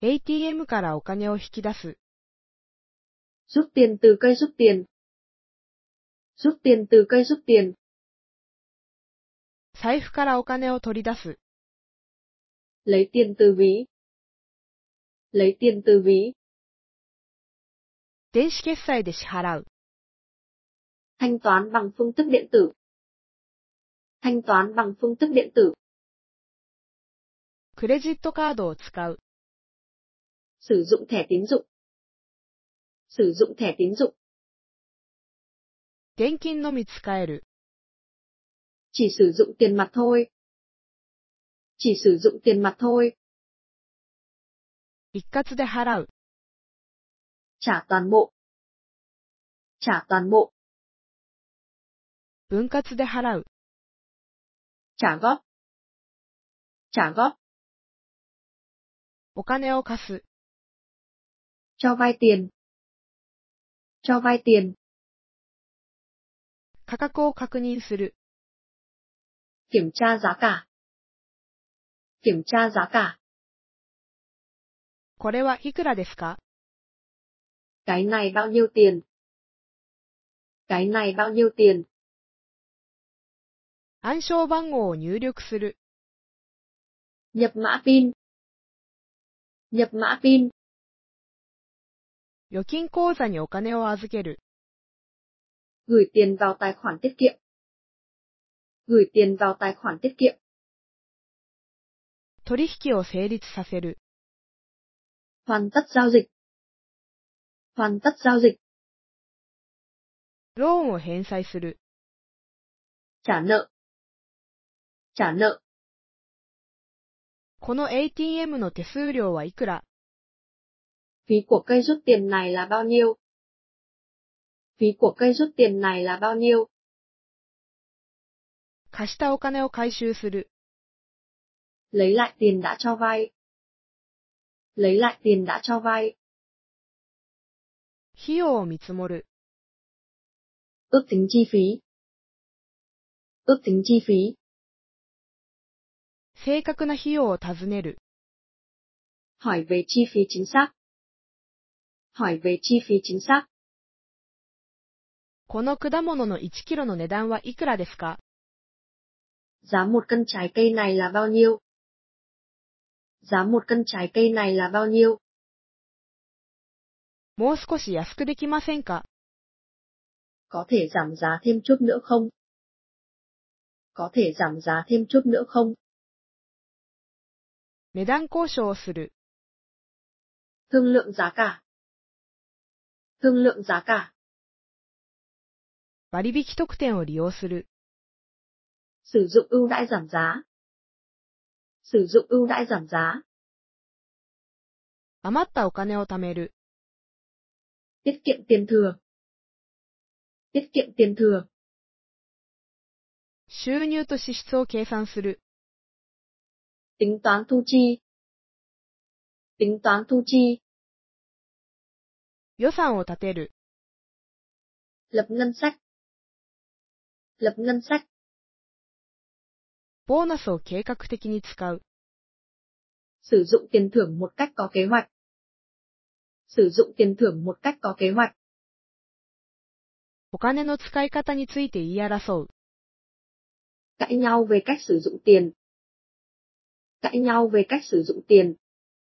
ATM からお金を引き出す。 Rút tiền từ cây rút tiền. Rút tiền từ cây rút tiền. 財布からお金を取り出す。 Lấy tiền từ ví. Lấy tiền từ ví. 電子決済で支払う。 Thanh toán bằng phương thức điện tử. Thanh toán bằng phương thức điện tử. クレジットカードを使う。 Sử dụng thẻ tín dụng. Sử dụng thẻ tín dụng. 現金のみ使える。 Chỉ sử dụng tiền mặt thôi. Chỉ sử dụng tiền mặt thôi. 一括で払う。 Trả toàn bộ. Trả toàn bộ. 分割で払う。 Trả góp. Trả góp. お金を貸す。 Cho vay tiền. Cho vay tiền. 価格を確認する。 Kiểm tra giá cả. Kiểm tra giá cả. これはいくらですか？ Cái này bao nhiêu tiền? Cái này bao nhiêu tiền? 暗証番号を入力する。 Nhập mã PIN. Nhập mã PIN. 預金口座にお金を預ける。 Gửi tiền vào tài khoản tiết kiệm. Gửi tiền vào tài khoản tiết kiệm. 取引を成立させる。 Hoàn tất giao dịch. Hoàn tất giao dịch. ローンを返済する。 Trả nợ. Trả nợ. この ATM の手数料はいくら？ Phí của cây rút tiền này là bao nhiêu? Phí của cây rút tiền này là bao nhiêu? 貸したお金を回収する。 Lấy lại tiền đã cho vay. Lấy lại tiền đã cho vay. 費用を見積もる。 Ước tính chi phí. Ước tính chi phí. 正確な費用を尋ねる。 Hỏi về chi phí chính xác. Hỏi về chi phí chính xác. この果物の1キロの値段はいくらですか？ Giá một cân trái cây này là bao nhiêu? Giá một cân trái cây này là bao nhiêu? もう少し安くできませんか？ Có thể giảm giá thêm chút nữa không? Có thể giảm giá thêm chút nữa không? 値段交渉をする。 Thương lượng giá cả. Thương lượng giá cả. 割引特典を利用する。 Sử dụng ưu đãi giảm giá. Sử dụng ưu đãi giảm giá. 余ったお金を貯める。 Tiết kiệm tiền thừa. Tiết kiệm tiền thừa. 収入と支出を計算する。 Tính toán thu chi. Tính toán thu chi. 予算を立てる。 Lập ngân sách. Lập ngân sách. ボーナスを計画的に使う。 Sử dụng tiền thưởng một cách có kế hoạch. Sử dụng tiền thưởng một cách có kế hoạch. お金の使い方について言い争う。 Cãi nhau về cách sử dụng tiền. Cãi nhau về cách sử dụng tiền.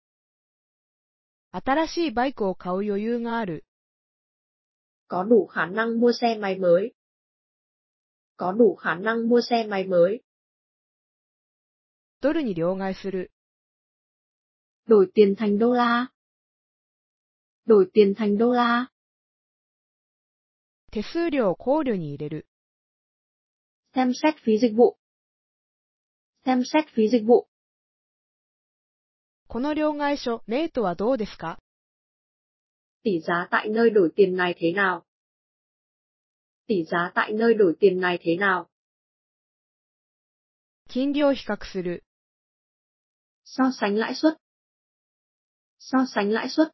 新しいバイクを買う余裕がある。 Có đủ khả năng mua xe máy mới. Có đủ khả năng mua xe máy mới. ドルに両替する。 Đổi tiền thành đô la. Đổi tiền thành đô la. 手数料を考慮に入れる。 Xem xét phí dịch vụ. Xem xét phí dịch vụ. この両替所、レートはどうですか？ Tỷ giá tại nơi đổi tiền này thế nào? Tỷ giá tại nơi đổi tiền này thế nào? 金利を比較する。 So sánh lãi suất. So sánh lãi suất.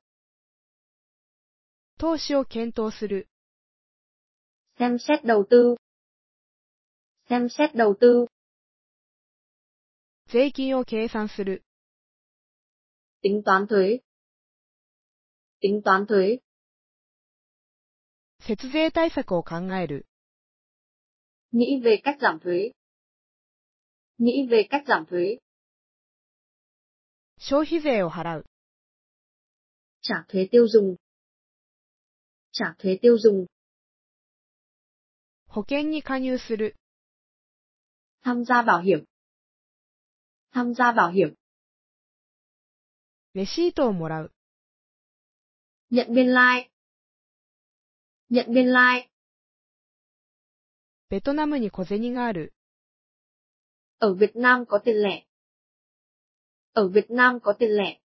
投資を検討する。 Xem xét đầu tư. Xem xét đầu tư. 税金を計算する。 Tính toán thuế. tính toán thuế, 節税対策を考える。 nghĩ về cách giảm thuế, nghĩ về cách giảm thuế, 消費税を払う。 trả thuế tiêu dùng, trả thuế tiêu dùng, 保険に加入する。 tham gia bảo hiểm, tham gia bảo hiểm, レシートをもらう。 nhận biên lai, nhận biên lai, ベトナムに小銭がある。 ở Việt Nam có tiền lẻ, ở Việt Nam có tiền lẻ,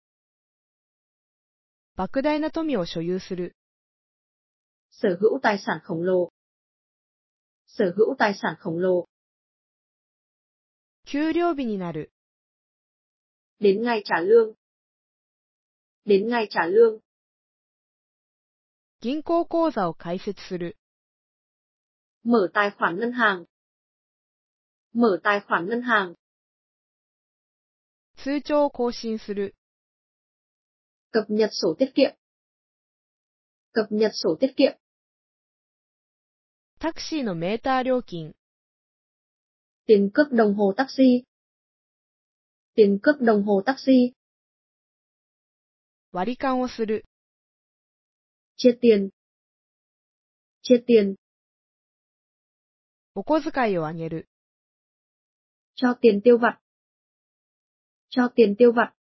莫大な富を所有する。 sở hữu tài sản khổng lồ, sở hữu tài sản khổng lồ, 給料日になる。 đến ngày trả lương, đến ngày trả lương, 銀行口座を開設する。 mở tài khoản ngân hàng, mở tài khoản ngân hàng, 通帳を更新する。 cập nhật sổ tiết kiệm, cập nhật sổ tiết kiệm, タクシーのメーター料金。 tiền cước đồng hồ taxi, tiền cước đồng hồ taxi, 割り勘をする。 chia tiền, chia tiền, お小遣いをあげる。 cho tiền tiêu vặt, cho tiền tiêu vặt,